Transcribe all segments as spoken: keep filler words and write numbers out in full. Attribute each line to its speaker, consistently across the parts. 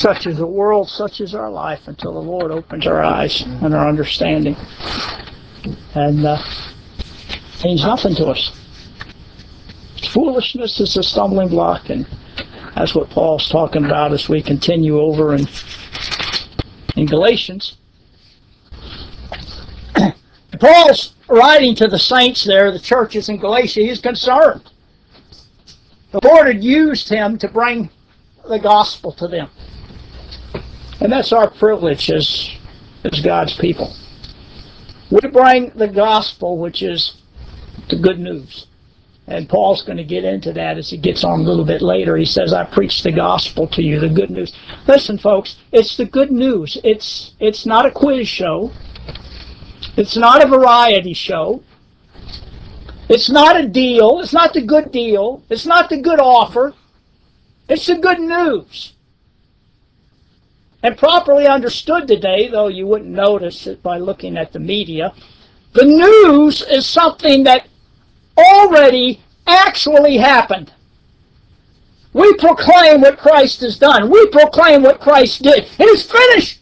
Speaker 1: Such is the world, such is our life, until the Lord opens our eyes and our understanding. And uh, it means nothing to us. Foolishness is a stumbling block, and that's what Paul's talking about as we continue over in, in Galatians. Paul's writing to the saints there, the churches in Galatia. He's concerned. The Lord had used him to bring the gospel to them. And that's our privilege as, as God's people. We bring the gospel, which is the good news. And Paul's going to get into that as he gets on a little bit later. He says, I preach the gospel to you, the good news. Listen, folks, it's the good news. It's, it's not a quiz show. It's not a variety show. It's not a deal. It's not the good deal. It's not the good offer. It's the good news. And properly understood today, though you wouldn't notice it by looking at the media, the news is something that already actually happened. We proclaim what Christ has done. We proclaim what Christ did. It is finished.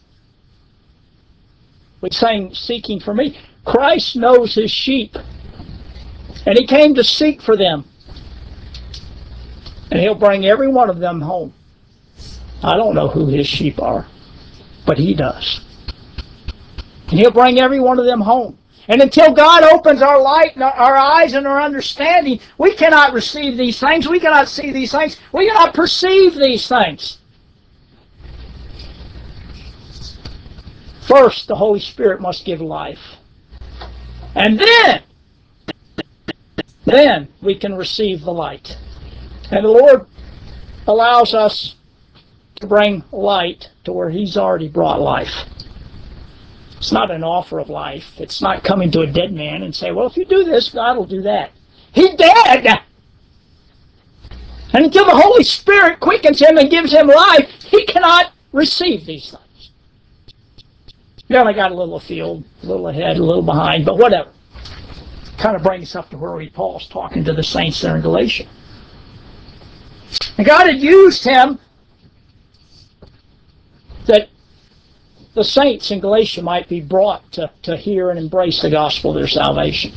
Speaker 1: We sang, seeking for me. Christ knows his sheep. And he came to seek for them. And he'll bring every one of them home. I don't know who his sheep are, but he does. And he'll bring every one of them home. And until God opens our light and our eyes and our understanding, we cannot receive these things. We cannot see these things. We cannot perceive these things. First, the Holy Spirit must give life. And then, then we can receive the light. And the Lord allows us to bring light to where he's already brought life. It's not an offer of life. It's not coming to a dead man and say, well, if you do this, God will do that. He dead! And until the Holy Spirit quickens him and gives him life, he cannot receive these things. You only got a little afield, a little ahead, a little behind, but whatever. Kind of brings us up to where we, Paul's talking to the saints there in Galatia. And God had used him that the saints in Galatia might be brought to, to hear and embrace the gospel of their salvation.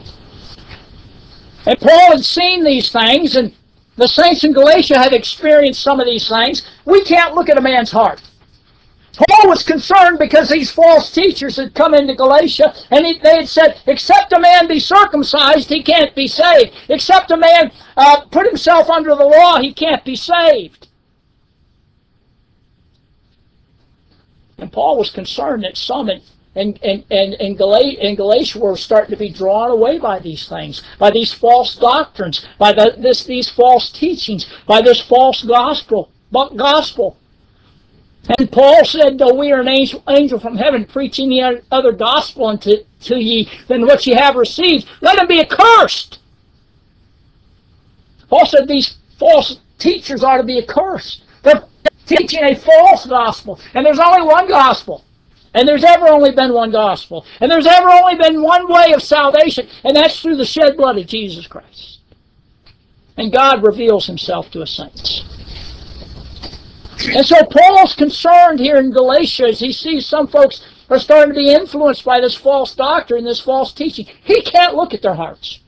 Speaker 1: And Paul had seen these things, and the saints in Galatia had experienced some of these things. We can't look at a man's heart. Paul was concerned because these false teachers had come into Galatia, and he, they had said, except a man be circumcised, he can't be saved. Except a man uh, put himself under the law, he can't be saved. And Paul was concerned that some in, in, in, in, in, Galatia, in Galatia were starting to be drawn away by these things, by these false doctrines, by the, this, these false teachings, by this false gospel. gospel. And Paul said, though we are an angel, angel from heaven preaching the other gospel unto to ye than what ye have received, let him be accursed. Paul said these false teachers ought to be accursed. They're teaching a false gospel. And there's only one gospel. And there's ever only been one gospel. And there's ever only been one way of salvation. And that's through the shed blood of Jesus Christ. And God reveals himself to his saints. And so Paul's concerned here in Galatia as he sees some folks are starting to be influenced by this false doctrine, this false teaching. He can't look at their hearts.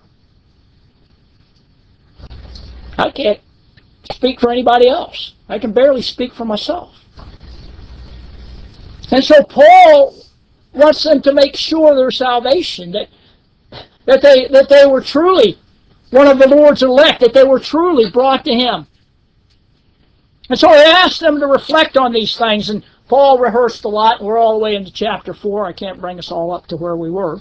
Speaker 1: I can't speak for anybody else. I can barely speak for myself. And so Paul wants them to make sure of their salvation, that, that, they, that they were truly one of the Lord's elect, that they were truly brought to him. And so he asked them to reflect on these things, and Paul rehearsed a lot, and we're all the way into chapter four. I can't bring us all up to where we were.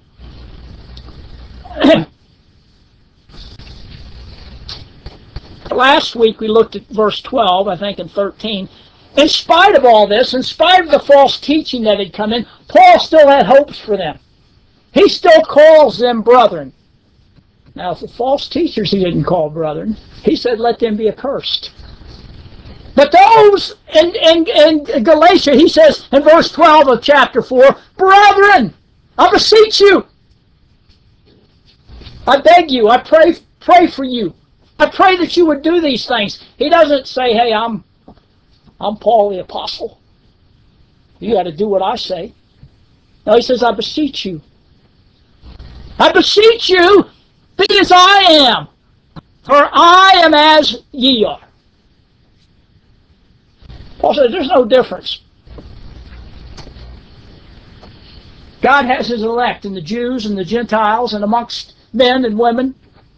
Speaker 1: Last week we looked at verse twelve, I think, and thirteen. In spite of all this, in spite of the false teaching that had come in, Paul still had hopes for them. He still calls them brethren. Now, the false teachers he didn't call brethren. He said, let them be accursed. But those in, in, in Galatia, he says in verse twelve of chapter four, brethren, I beseech you. I beg you, I pray, pray for you. I pray that you would do these things. He doesn't say, hey, I'm I'm Paul the Apostle. You got to do what I say. No, he says, I beseech you. I beseech you, be as I am, for I am as ye are. Paul says there's no difference. God has his elect in the Jews and the Gentiles and amongst men and women.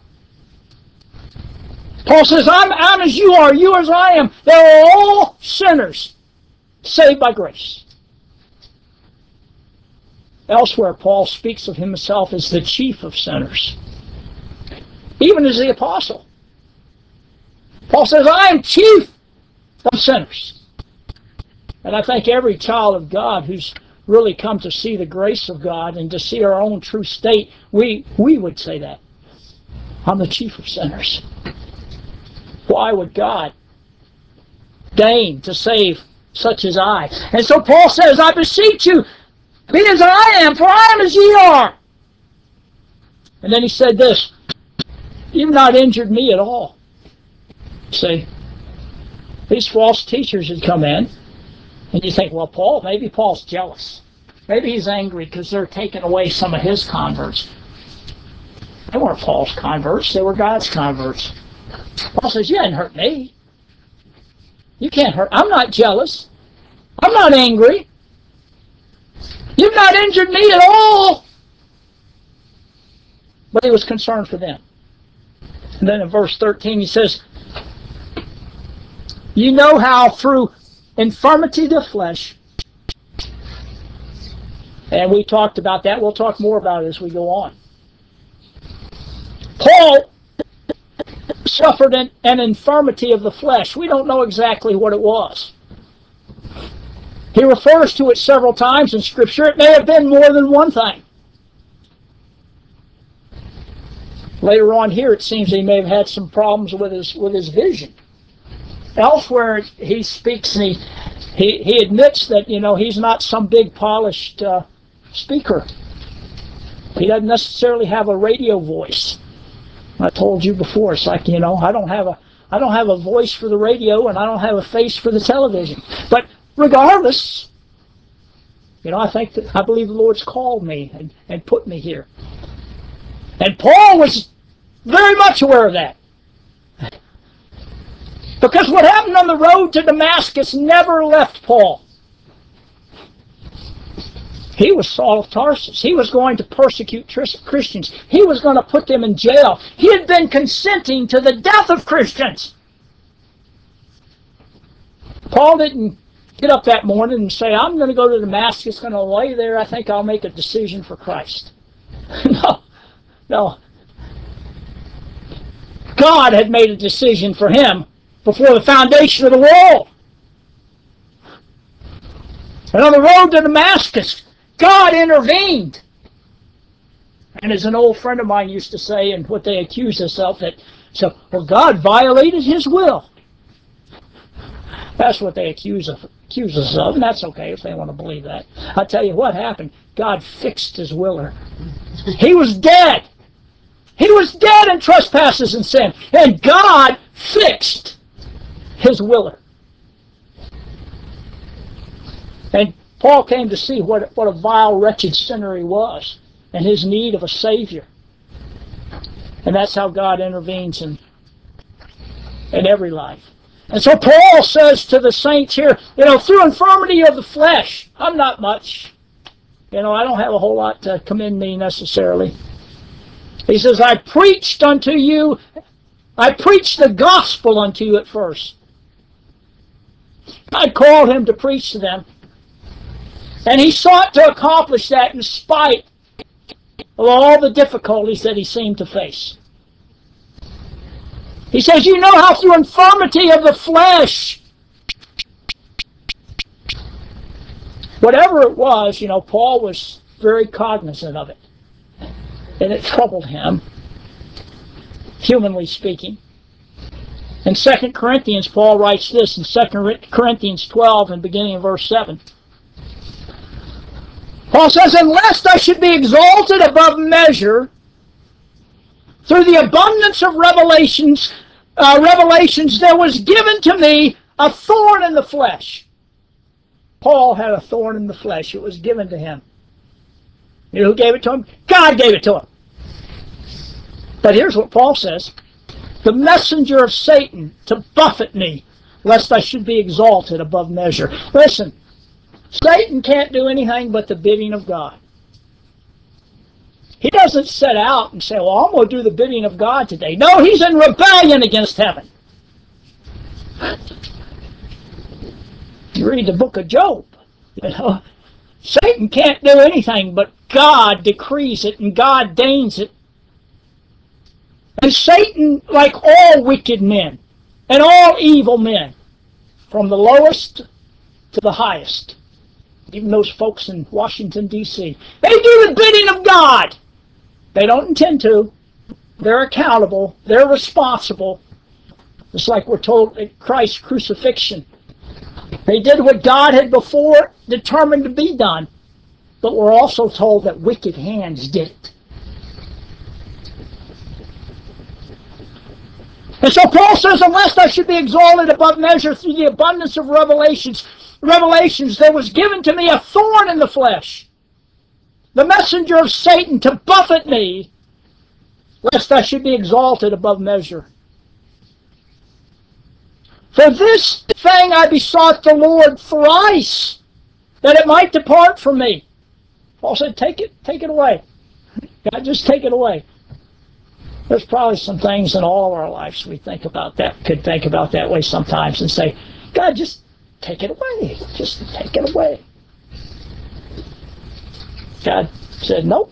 Speaker 1: Paul says, I'm, I'm as you are, you as I am. They're all sinners saved by grace. Elsewhere, Paul speaks of himself as the chief of sinners, even as the apostle. Paul says, I am chief of sinners. And I think every child of God who's really come to see the grace of God and to see our own true state, we, we would say that. I'm the chief of sinners. Why would God deign to save such as I? And so Paul says, I beseech you, be as I am, for I am as ye are. And then he said this, you've not injured me at all. See, these false teachers had come in, and you think, well, Paul, maybe Paul's jealous. Maybe he's angry because they're taking away some of his converts. They weren't Paul's converts, they were God's converts. Paul says, you hadn't hurt me. You can't hurt. I'm not jealous. I'm not angry. You've not injured me at all. But he was concerned for them. And then in verse thirteen he says, you know how through infirmity of the flesh, and we talked about that. We'll talk more about it as we go on. Paul suffered an, an infirmity of the flesh. We don't know exactly what it was. He refers to it several times in Scripture. It may have been more than one thing. Later on here, it seems he may have had some problems with his with his vision. Elsewhere, he speaks and he, he, he admits that, you know, he's not some big polished uh, speaker. He doesn't necessarily have a radio voice. I told you before, it's like, you know, I don't have a I don't have a voice for the radio and I don't have a face for the television. But regardless, you know, I think that I believe the Lord's called me and, and put me here. And Paul was very much aware of that. Because what happened on the road to Damascus never left Paul. He was Saul of Tarsus. He was going to persecute Christians. He was going to put them in jail. He had been consenting to the death of Christians. Paul didn't get up that morning and say, I'm going to go to Damascus, going to lay there, I think I'll make a decision for Christ. No, no. God had made a decision for him before the foundation of the world. And on the road to Damascus, God intervened. And as an old friend of mine used to say, and what they accused us of, that, so, well, God violated his will. That's what they accuse, of, accuse us of, and that's okay if they want to believe that. I'll tell you what happened. God fixed his willer. He was dead. He was dead in trespasses and sin. And God fixed his willer. And Paul came to see what, what a vile, wretched sinner he was and his need of a Savior. And that's how God intervenes in, in every life. And so Paul says to the saints here, you know, through infirmity of the flesh, I'm not much. You know, I don't have a whole lot to commend me necessarily. He says, I preached unto you, I preached the gospel unto you at first. I called him to preach to them. And he sought to accomplish that in spite of all the difficulties that he seemed to face. He says, you know how through infirmity of the flesh, whatever it was, you know, Paul was very cognizant of it. And it troubled him, humanly speaking. In Second Corinthians, Paul writes this in Second Corinthians twelve and beginning of verse seven. Paul says, and lest I should be exalted above measure through the abundance of revelations, uh, revelations there was given to me A thorn in the flesh. Paul had a thorn in the flesh. It was given to him. You know who gave it to him? God gave it to him. But here's what Paul says. The messenger of Satan to buffet me, lest I should be exalted above measure. Listen, Satan can't do anything but the bidding of God. He doesn't set out and say, well, I'm going to do the bidding of God today. No, he's in rebellion against heaven. You read the book of Job, you know, Satan can't do anything but God decrees it and God deigns it. And Satan, like all wicked men and all evil men, from the lowest to the highest, even those folks in Washington, D C, they do the bidding of God. They don't intend to. They're accountable. They're responsible. Just like we're told at Christ's crucifixion. They did what God had before determined to be done, but we're also told that wicked hands did it. And so Paul says, unless I should be exalted above measure through the abundance of revelations, revelations, there was given to me a thorn in the flesh, the messenger of Satan to buffet me, lest I should be exalted above measure. For this thing I besought the Lord thrice, that it might depart from me. Paul said, take it, take it away. God, just take it away. There's probably some things in all of our lives we think about that, could think about that way sometimes and say, God, just take it away. Just take it away. God said, nope.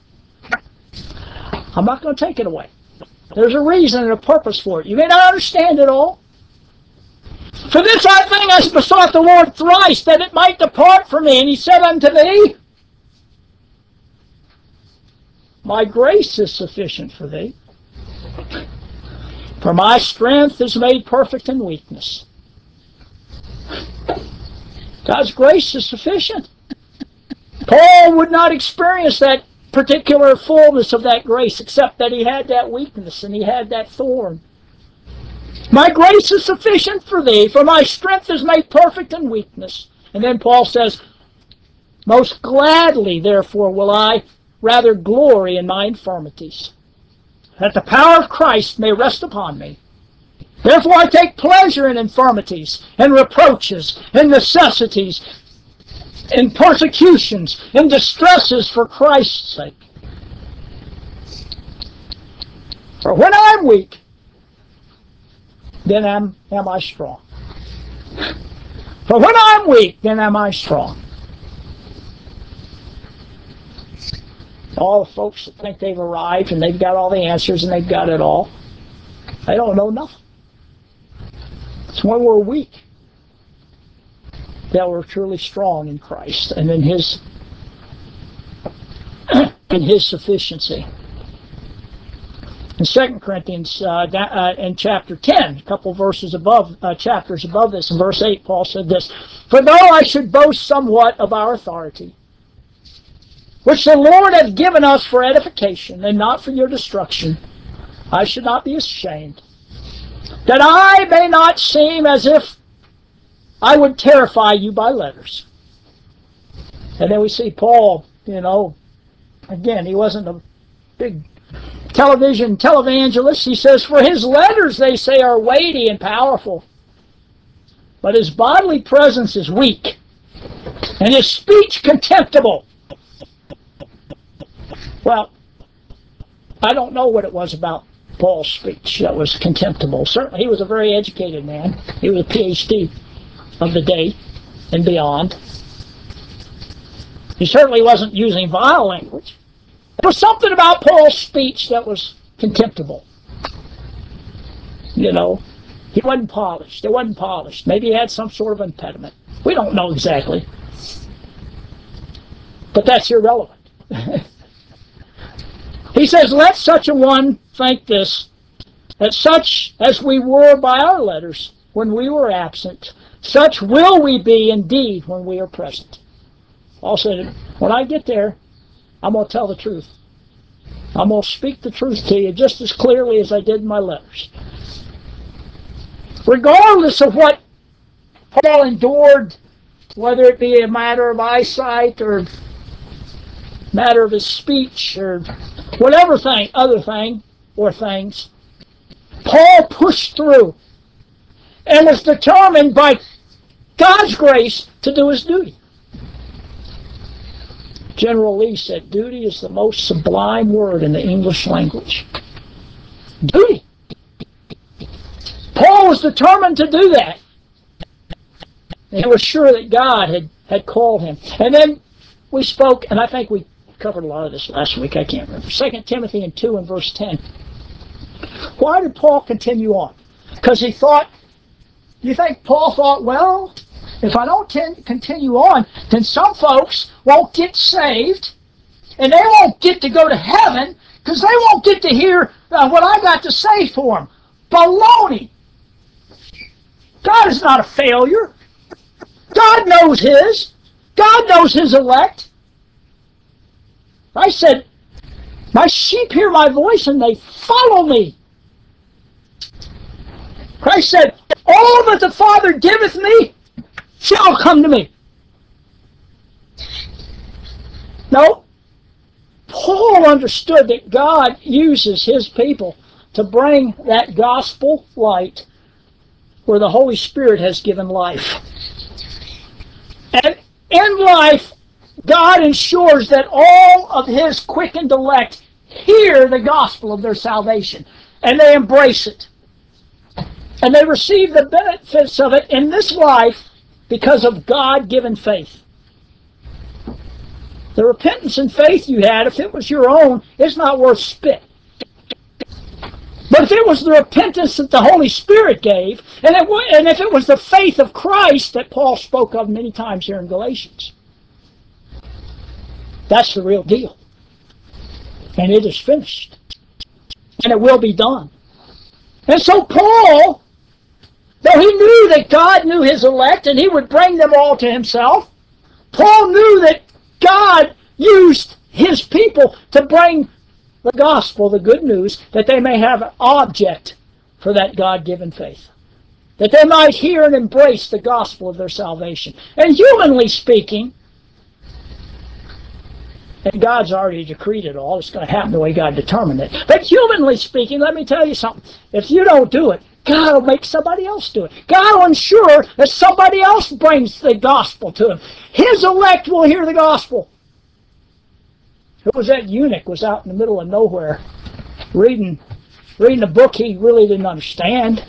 Speaker 1: I'm not going to take it away. There's a reason and a purpose for it. You may not understand it all. For this I thing I besought the Lord thrice, that it might depart from me. And he said unto me, my grace is sufficient for thee. For my strength is made perfect in weakness. God's grace is sufficient. Paul would not experience that particular fullness of that grace except that he had that weakness and he had that thorn. My grace is sufficient for thee, for my strength is made perfect in weakness. And then Paul says, most gladly, therefore, will I rather glory in my infirmities, that the power of Christ may rest upon me. Therefore I take pleasure in infirmities, in reproaches, in necessities, in persecutions, in distresses for Christ's sake. For when I'm weak, then am, am I strong. For when I'm weak, then am I strong. All the folks that think they've arrived and they've got all the answers and they've got it all, they don't know nothing. It's when we're weak that we're truly strong in Christ and in His in His sufficiency. In Second Corinthians, uh, uh, in chapter ten, a couple verses above, uh, chapters above this, in verse eight, Paul said this, for though I should boast somewhat of our authority, which the Lord hath given us for edification, and not for your destruction, I should not be ashamed, that I may not seem as if I would terrify you by letters. And then we see Paul, you know, again, he wasn't a big television televangelist. He says, for his letters, they say, are weighty and powerful, but his bodily presence is weak, and his speech contemptible. Well, I don't know what it was about Paul's speech that was contemptible. Certainly, he was a very educated man. He was a P H D of the day and beyond. He certainly wasn't using vile language. There was something about Paul's speech that was contemptible. You know, he wasn't polished. It wasn't polished. Maybe he had some sort of impediment. We don't know exactly. But that's irrelevant. He says, let such a one think this, that such as we were by our letters when we were absent, such will we be indeed when we are present. Paul said, when I get there, I'm going to tell the truth. I'm going to speak the truth to you just as clearly as I did in my letters. Regardless of what Paul endured, whether it be a matter of eyesight or matter of his speech or whatever thing, other thing or things. Paul pushed through and was determined by God's grace to do his duty. General Lee said, duty is the most sublime word in the English language. Duty. Paul was determined to do that. And he was sure that God had, had called him. And then we spoke, and I think we covered a lot of this last week, I can't remember. Second Timothy two and verse ten. Why did Paul continue on? Because he thought, you think Paul thought, well, if I don't ten, continue on, then some folks won't get saved, and they won't get to go to heaven, because they won't get to hear uh, what I got to say for them. Baloney! God is not a failure. God knows His. God knows His elect. I said, my sheep hear my voice and they follow me. Christ said, all that the Father giveth me shall come to me. No. Paul understood that God uses His people to bring that gospel light where the Holy Spirit has given life. And in life, God ensures that all of His quickened elect hear the gospel of their salvation, and they embrace it. And they receive the benefits of it in this life because of God-given faith. The repentance and faith you had, if it was your own, it's not worth spit. But if it was the repentance that the Holy Spirit gave, and, it, and if it was the faith of Christ that Paul spoke of many times here in Galatians, that's the real deal. And it is finished. And it will be done. And so Paul, though he knew that God knew His elect and He would bring them all to Himself, Paul knew that God used His people to bring the gospel, the good news, that they may have an object for that God-given faith. That they might hear and embrace the gospel of their salvation. And humanly speaking, and God's already decreed it all, it's going to happen the way God determined it. But humanly speaking, let me tell you something. If you don't do it, God will make somebody else do it. God will ensure that somebody else brings the gospel to Him. His elect will hear the gospel. Who was that eunuch was out in the middle of nowhere reading, reading a book he really didn't understand.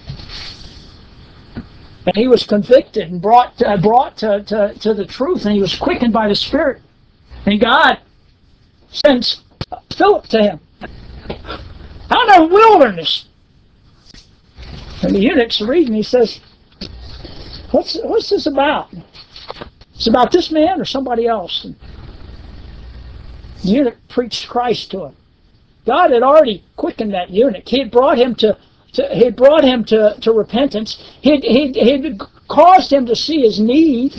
Speaker 1: And he was convicted and brought, uh, brought to, to, to the truth, and he was quickened by the Spirit. And God sends Philip to him out in the wilderness. And the eunuch's reading, he says, what's, what's this about? It's about this man or somebody else? And the eunuch preached Christ to him. God had already quickened that eunuch. He had brought him to, to he had brought him to, to repentance. He had, he, he had caused him to see his need.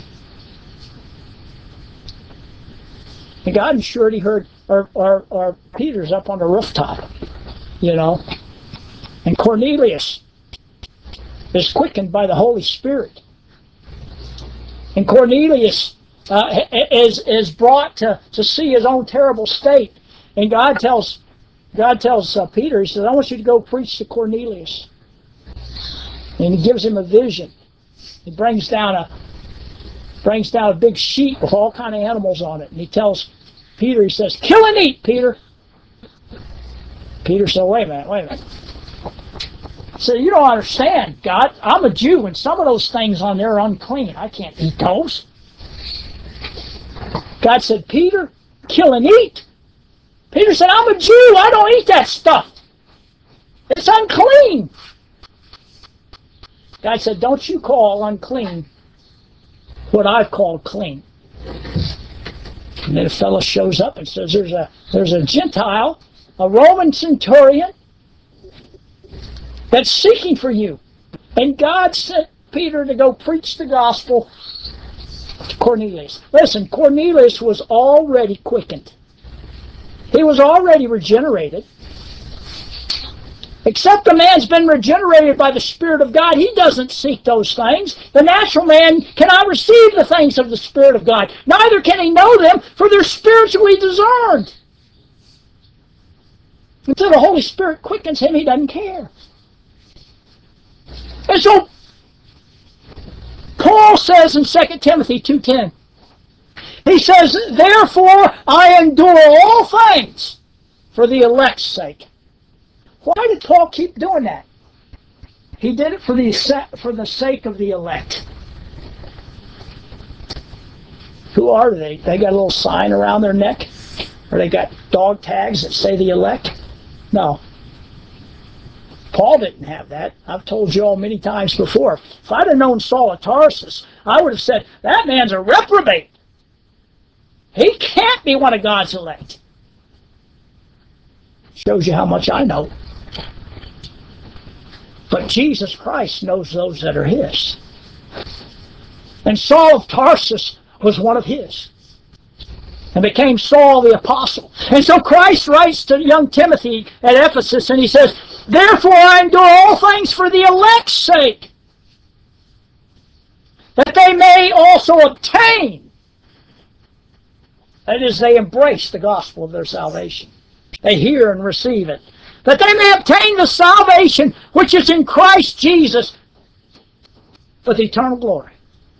Speaker 1: And God ensured he heard, or, or, or Peter's up on the rooftop, you know. And Cornelius is quickened by the Holy Spirit. And Cornelius uh, is, is brought to, to see his own terrible state. And God tells, God tells uh, Peter, He says, I want you to go preach to Cornelius. And He gives him a vision. He brings down a brings down a big sheet with all kind of animals on it. And he tells Peter, he says, kill and eat, Peter. Peter said, wait a minute, wait a minute. He said, you don't understand, God. I'm a Jew, and some of those things on there are unclean. I can't eat those. God said, Peter, kill and eat. Peter said, I'm a Jew. I don't eat that stuff. It's unclean. God said, don't you call unclean what I've called clean. And then a fellow shows up and says, there's a, there's a Gentile, a Roman centurion, that's seeking for you. And God sent Peter to go preach the gospel to Cornelius. Listen, Cornelius was already quickened. He was already regenerated. Except a man's been regenerated by the Spirit of God, he doesn't seek those things. The natural man cannot receive the things of the Spirit of God. Neither can he know them, for they're spiritually discerned. Until the Holy Spirit quickens him, he doesn't care. And so, Paul says in Second Timothy two ten, he says, therefore I endure all things for the elect's sake. Why did Paul keep doing that? He did it for the, for the sake of the elect. Who are they? They got a little sign around their neck? Or they got dog tags that say the elect? No. Paul didn't have that. I've told you all many times before. If I'd have known Saul of Tarsus, I would have said, that man's a reprobate. He can't be one of God's elect. Shows you how much I know. But Jesus Christ knows those that are his. And Saul of Tarsus was one of his. And became Saul the apostle. And so Christ writes to young Timothy at Ephesus and he says, therefore I endure all things for the elect's sake, that they may also obtain. That is, they embrace the gospel of their salvation. They hear and receive it. That they may obtain the salvation which is in Christ Jesus with eternal glory.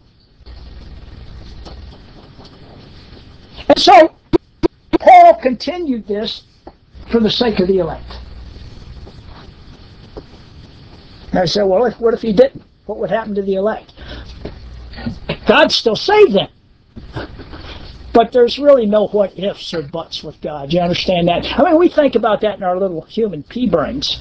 Speaker 1: And so, Paul continued this for the sake of the elect. And I said, well, what if he didn't? What would happen to the elect? God still saved them. But there's really no what ifs or buts with God. You understand that? I mean, we think about that in our little human pea brains.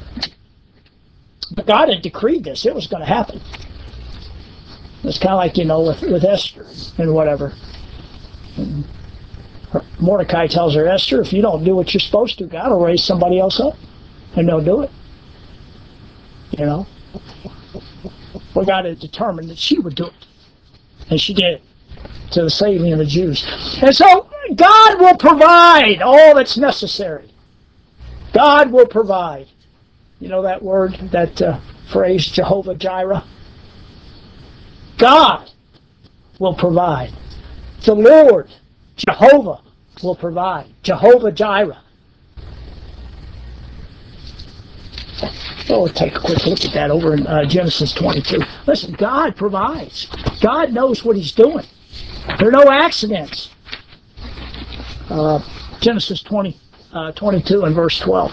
Speaker 1: But God had decreed this. It was going to happen. It's kind of like, you know, with, with Esther and whatever. And Mordecai tells her, Esther, if you don't do what you're supposed to, God will raise somebody else up. And they'll do it. You know? Well, God had determined that she would do it. And she did. To the saving of the Jews. And so God will provide all that's necessary. God will provide. You know that word, that uh, phrase, Jehovah Jireh? God will provide. The Lord, Jehovah, will provide. Jehovah Jireh. Oh, we'll take a quick look at that over in uh, Genesis twenty-two. Listen, God provides. God knows what He's doing. There are no accidents. Uh, Genesis twenty, uh, twenty-two and verse twelve.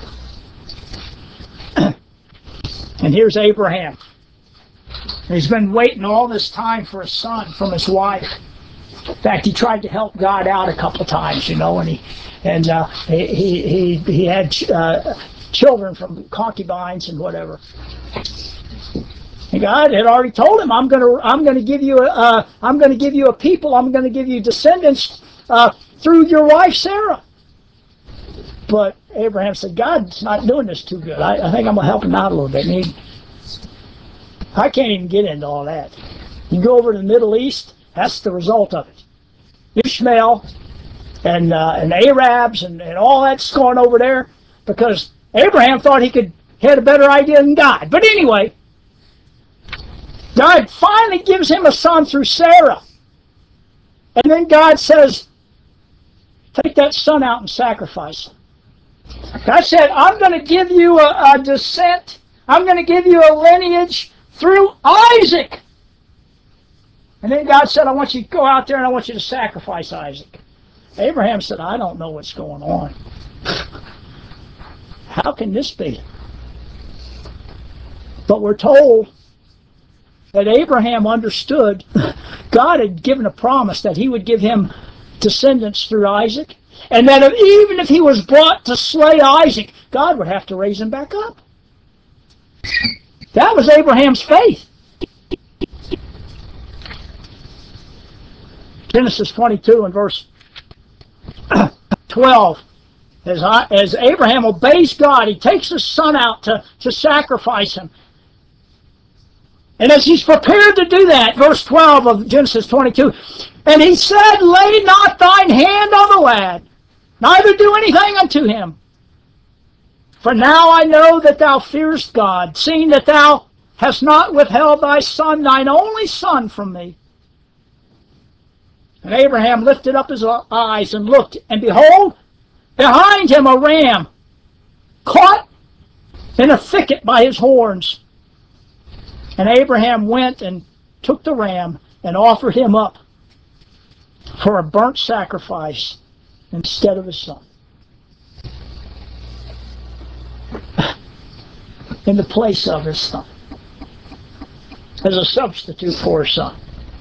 Speaker 1: And here's Abraham. He's been waiting all this time for a son from his wife. In fact, he tried to help God out a couple of times, you know, and he and uh, he, he he he had uh, children from concubines and whatever. And God had already told him, "I'm going to I'm going to give you a uh, I'm going to give you a people. I'm going to give you descendants uh, through your wife Sarah." But Abraham said, "God's not doing this too good. I, I think I'm going to help him out a little bit." And he, I can't even get into all that. You go over to the Middle East, that's the result of it. Ishmael and uh, and Arabs and, and all that's going over there because Abraham thought he could he had a better idea than God. But anyway, God finally gives him a son through Sarah. And then God says, take that son out and sacrifice him. God said, I'm going to give you a, a descent. I'm going to give you a lineage through Isaac. And then God said, I want you to go out there and I want you to sacrifice Isaac. Abraham said, I don't know what's going on. How can this be? But we're told that Abraham understood God had given a promise that he would give him descendants through Isaac, and that if, even if he was brought to slay Isaac, God would have to raise him back up. That was Abraham's faith. Genesis twenty-two and verse twelve. As, I, as Abraham obeys God, he takes his son out to, to sacrifice him. And as he's prepared to do that, verse twelve of Genesis twenty-two, and he said, lay not thine hand on the lad, neither do anything unto him. For now I know that thou fearest God, seeing that thou hast not withheld thy son, thine only son, from me. And Abraham lifted up his eyes and looked, and behold, behind him a ram, caught in a thicket by his horns. And Abraham went and took the ram and offered him up for a burnt sacrifice instead of his son. In the place of his son. As a substitute for his son.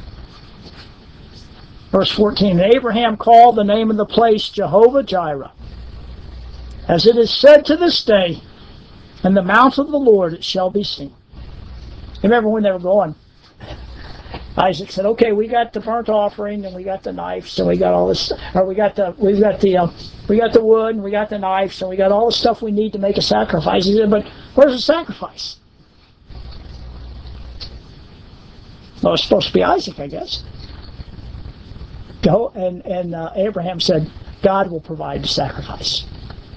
Speaker 1: Verse fourteen, and Abraham called the name of the place Jehovah-Jireh. As it is said to this day, in the mount of the Lord it shall be seen. Remember when they were going, Isaac said, okay, we got the burnt offering, and we got the knives, and we got all this, or we got the, we got the, uh, we got the wood, and we got the knives, and we got all the stuff we need to make a sacrifice. He said, but where's the sacrifice? Well, it's supposed to be Isaac, I guess. Go, and and uh, Abraham said, God will provide the sacrifice.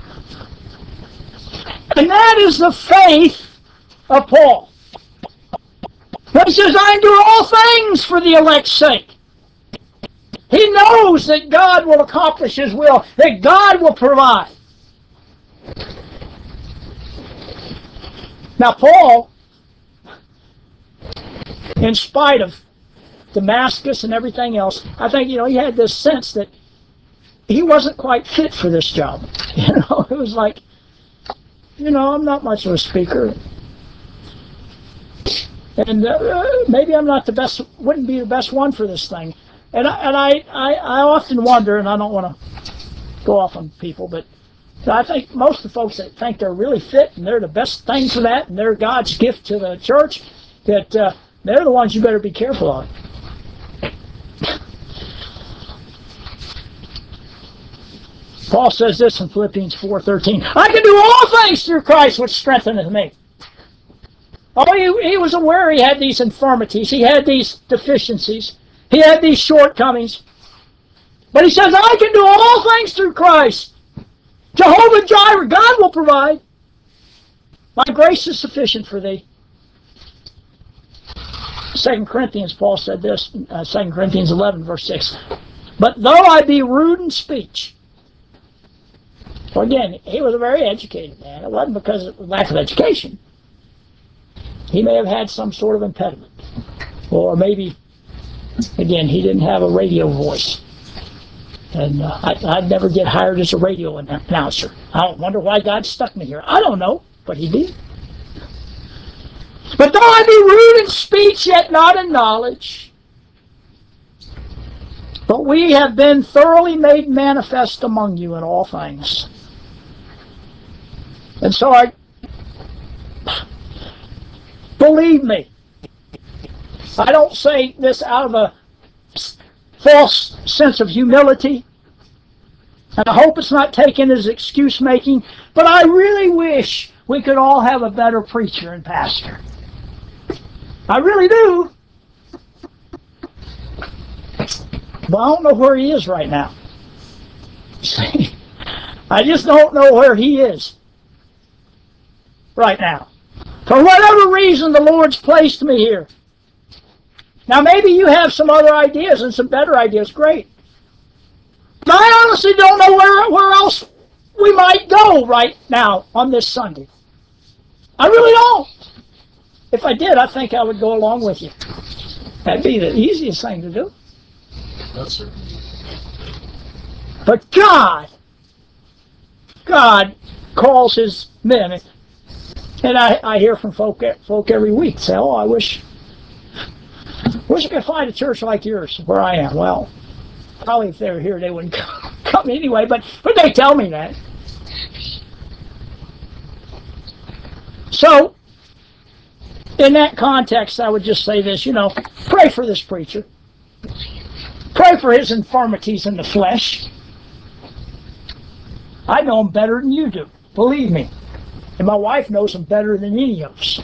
Speaker 1: And that is the faith of Paul. He says, I endure all things for the elect's sake. He knows that God will accomplish his will, that God will provide. Now, Paul, in spite of Damascus and everything else, I think, you know, he had this sense that he wasn't quite fit for this job. You know, it was like, you know, I'm not much of a speaker. And uh, maybe I'm not the best, wouldn't be the best one for this thing. And I, and I, I, I often wonder, and I don't want to go off on people, but I think most of the folks that think they're really fit and they're the best thing for that and they're God's gift to the church, that uh, they're the ones you better be careful of. Paul says this in Philippians four thirteen, I can do all things through Christ which strengtheneth me. Oh, he, he was aware he had these infirmities. He had these deficiencies. He had these shortcomings. But he says, I can do all things through Christ. Jehovah-Jireh, God will provide. My grace is sufficient for thee. Second Corinthians, Paul said this, uh, Second Corinthians eleven, verse six. But though I be rude in speech. So again, he was a very educated man. It wasn't because of lack of education. He may have had some sort of impediment. Or maybe, again, he didn't have a radio voice. And uh, I, I'd never get hired as a radio announcer. I wonder why God stuck me here. I don't know, but he did. But though I be rude in speech, yet not in knowledge, but we have been thoroughly made manifest among you in all things. And so I, believe me, I don't say this out of a false sense of humility, and I hope it's not taken as excuse making, but I really wish we could all have a better preacher and pastor. I really do. But I don't know where he is right now. See, I just don't know where he is right now. For whatever reason, the Lord's placed me here. Now, maybe you have some other ideas and some better ideas. Great. But I honestly don't know where, where else we might go right now on this Sunday. I really don't. If I did, I think I would go along with you. That'd be the easiest thing to do.
Speaker 2: Yes, sir.
Speaker 1: But God, God calls his men. And I, I hear from folk, folk every week say, oh, I wish, wish I could find a church like yours where I am. Well, probably if they were here, they wouldn't come, come anyway, but, but they tell me that. So, in that context, I would just say this, you know, pray for this preacher. Pray for his infirmities in the flesh. I know him better than you do, believe me. And my wife knows him better than any of us.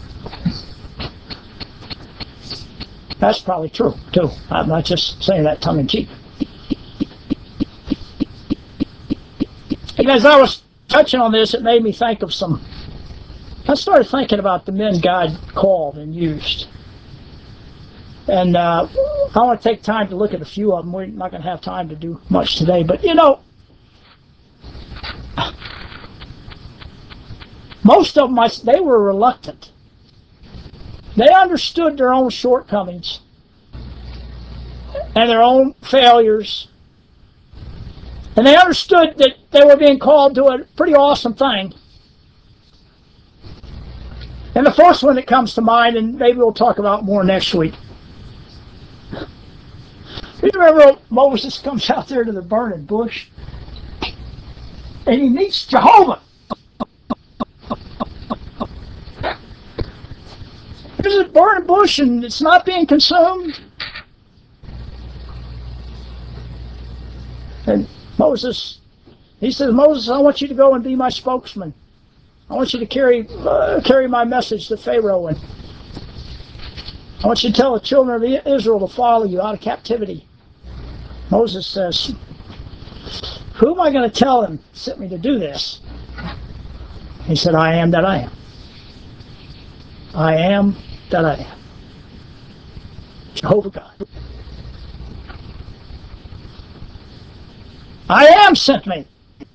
Speaker 1: That's probably true, too. I'm not just saying that tongue in cheek. And as I was touching on this, it made me think of some, I started thinking about the men God called and used. And uh, I want to take time to look at a few of them. We're not going to have time to do much today. But, you know, most of them, I, they were reluctant. They understood their own shortcomings and their own failures. And they understood that they were being called to a pretty awesome thing. And the first one that comes to mind, and maybe we'll talk about more next week. You remember Moses comes out there to the burning bush, and he meets Jehovah. There's a burning bush, and it's not being consumed. And Moses, he says, Moses, I want you to go and be my spokesman. I want you to carry uh, carry my message to Pharaoh, and I want you to tell the children of Israel to follow you out of captivity. Moses says, who am I going to tell him sent me to do this? He said, I am that I am. I am that I am. Jehovah God. I am sent me.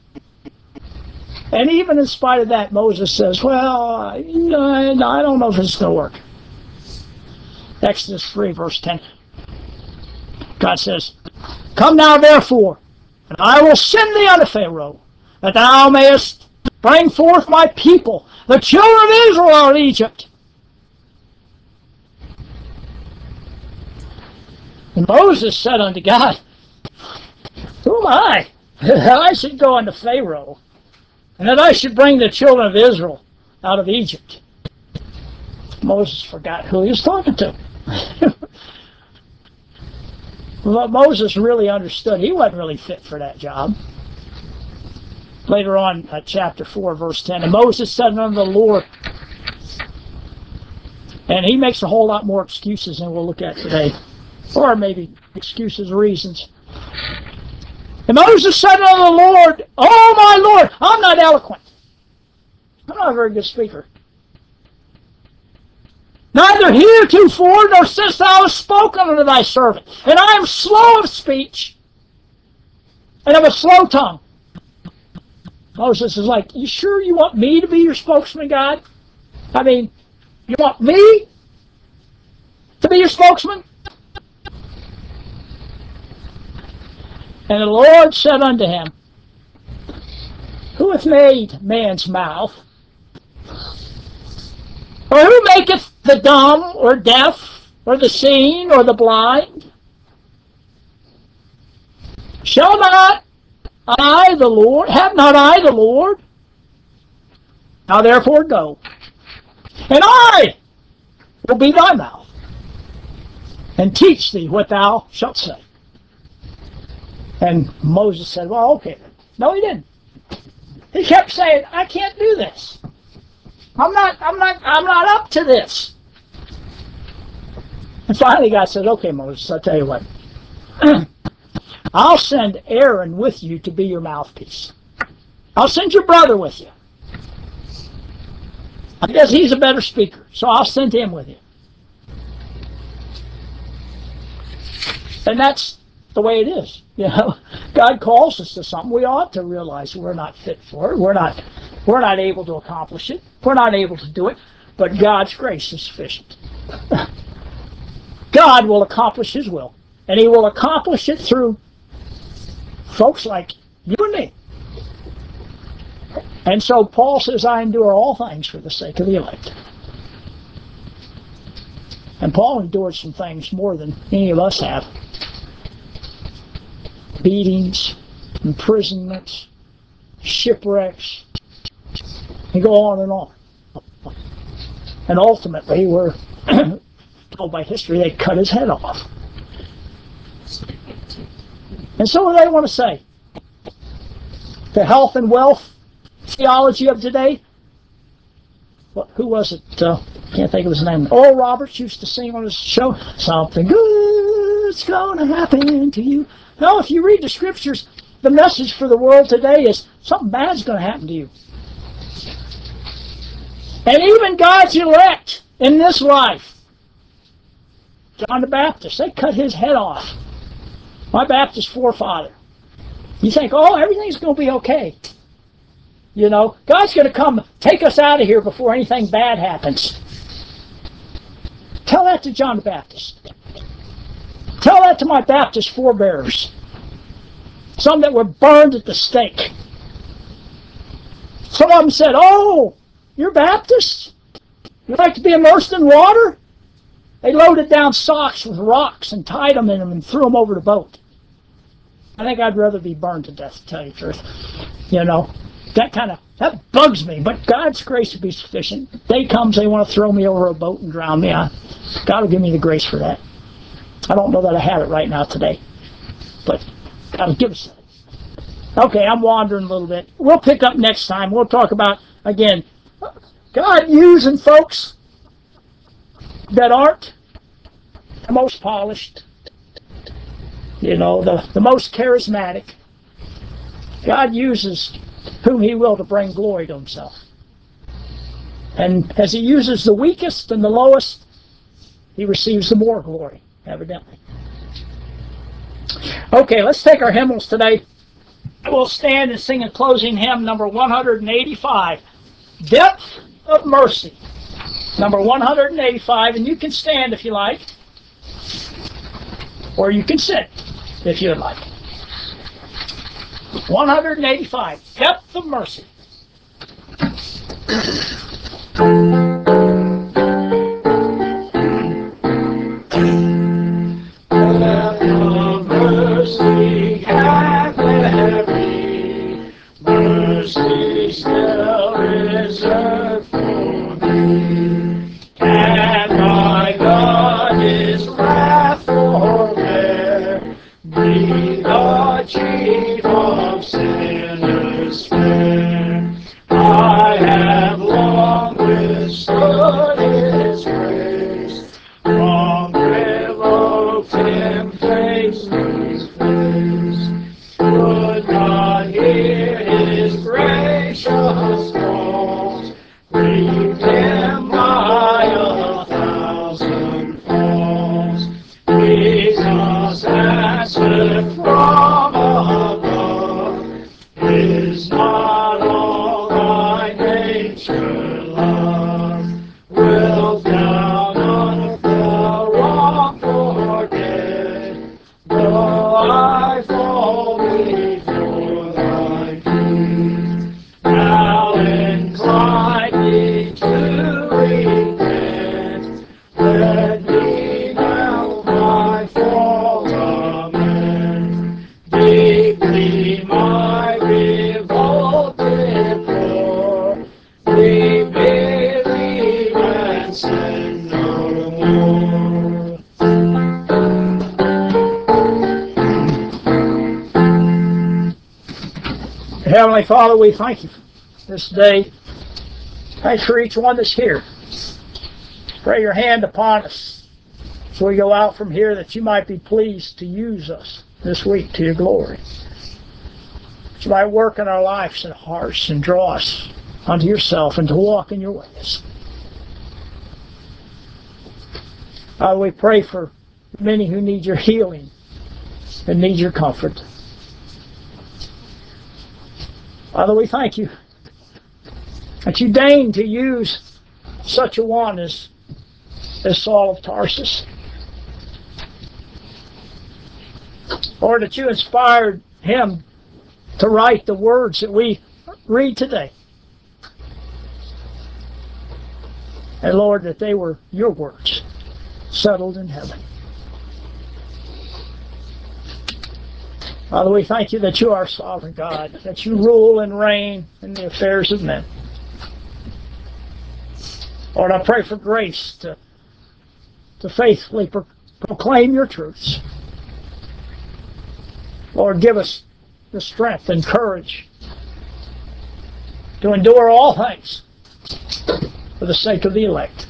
Speaker 1: And even in spite of that, Moses says, well, I don't know if this is going to work. Exodus three, verse ten. God says, come now therefore, and I will send thee unto Pharaoh, that thou mayest bring forth my people, the children of Israel, out of Egypt. And Moses said unto God, who am I, that I should go unto Pharaoh, and that I should bring the children of Israel out of Egypt? Moses forgot who he was talking to. What Moses really understood, he wasn't really fit for that job. Later on, uh, chapter four, verse ten, and Moses said unto the Lord, and he makes a whole lot more excuses than we'll look at today, or maybe excuses, reasons. And Moses said unto the Lord, oh my Lord, I'm not eloquent. I'm not a very good speaker. Neither heretofore nor since thou hast spoken unto thy servant. And I am slow of speech, and of a slow tongue. Moses is like, you sure you want me to be your spokesman, God? I mean, you want me to be your spokesman? And the Lord said unto him, who hath made man's mouth? Or who maketh the dumb, or deaf, or the seeing, or the blind? Shall not I, the Lord, have not I, the Lord? Now therefore go, and I will be thy mouth, and teach thee what thou shalt say. And Moses said, well, okay. No, he didn't. He kept saying, I can't do this. I'm not, I'm not, I'm not up to this. And finally God said, okay, Moses, I'll tell you what. I'll send Aaron with you to be your mouthpiece. I'll send your brother with you. I guess he's a better speaker, so I'll send him with you. And that's the way it is. You know, God calls us to something. We ought to realize we're not fit for it. We're not, we're not able to accomplish it. We're not able to do it. But God's grace is sufficient. God will accomplish His will. And He will accomplish it through folks like you and me. And so Paul says, I endure all things for the sake of the elect. And Paul endured some things more than any of us have. Beatings, imprisonments, shipwrecks, and go on and on. And ultimately, we're told by history they cut his head off. And so what do they want to say? The health and wealth theology of today? What, who was it? Uh, can't think of his name. Oral Roberts used to sing on his show, something good's going to happen to you. No, if you read the scriptures, the message for the world today is something bad's going to happen to you. And even God's elect in this life, John the Baptist, they cut his head off. My Baptist forefather. You think, oh, everything's going to be okay. You know, God's going to come take us out of here before anything bad happens. Tell that to John the Baptist. Tell that to my Baptist forebears. Some that were burned at the stake. Some of them said, oh, you're Baptist? You like to be immersed in water? They loaded down socks with rocks and tied them in them and threw them over the boat. I think I'd rather be burned to death, to tell you the truth. You know, that kind of, that bugs me, but God's grace will be sufficient. Day comes, they want to throw me over a boat and drown me. I, God will give me the grace for that. I don't know that I have it right now today, but God will give us that. Okay, I'm wandering a little bit. We'll pick up next time. We'll talk about, again, God using folks that aren't the most polished, you know, the, the most charismatic. God uses whom he will to bring glory to himself. And as he uses the weakest and the lowest, he receives the more glory, evidently. Okay, let's take our hymnals today. We'll stand and sing a closing hymn, number one hundred eighty-five, Depth of Mercy. Number one hundred eighty-five, and you can stand if you like, or you can sit if you'd like. one hundred eighty-five, Depth of Mercy. Depth of mercy hath there be, mercy still reserved for thee. And my God is wrath forbear, be the chief of sinners fair. I have long withstood his grace, long provoked him face to face, could not hear his gracious calls, grieved him by a thousand falls. Jesus answered from above, is not all thy nature love? Wilt thou not the wrong forget, though I fall before thy feet? Now incline me to repent, let me now my fall amend. Deeply my revolt deplore, we believe and sin no more. Heavenly Father, we thank you for this day. Thanks for each one that's here. Pray your hand upon us as we go out from here, that you might be pleased to use us this week to your glory. That you might work in our lives and hearts and draw us unto yourself and to walk in your ways. Father, we pray for many who need your healing and need your comfort. Father, we thank you that you deign to use such a one as, as Saul of Tarsus. Or that you inspired him to write the words that we read today. And Lord, that they were your words, settled in heaven. Father, we thank you that you are sovereign God, that you rule and reign in the affairs of men. Lord, I pray for grace to, to faithfully pro- proclaim your truths. Lord, give us the strength and courage to endure all things for the sake of the elect.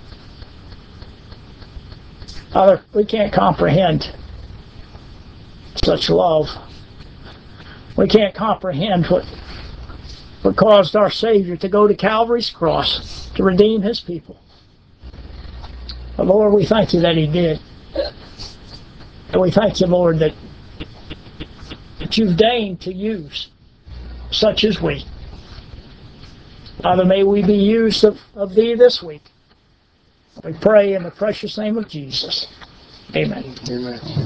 Speaker 1: Father, we can't comprehend such love. We can't comprehend what, what caused our Savior to go to Calvary's cross to redeem His people. But Lord, we thank You that He did. And we thank You, Lord, that, that You've deigned to use such as we. Father, may we be used of, of Thee this week. We pray in the precious name of Jesus. Amen.
Speaker 2: Amen.